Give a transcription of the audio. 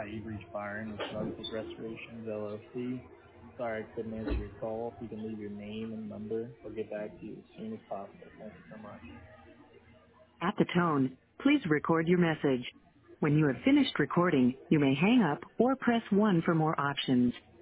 Hi, you've reached Byron with Smokeless Restorations LLC. Sorry I couldn't answer your call. If you can leave your name and number, we'll get back to you as soon as possible. Thank you so much. At the tone, please record your message. When you have finished recording, you may hang up or press 1 for more options.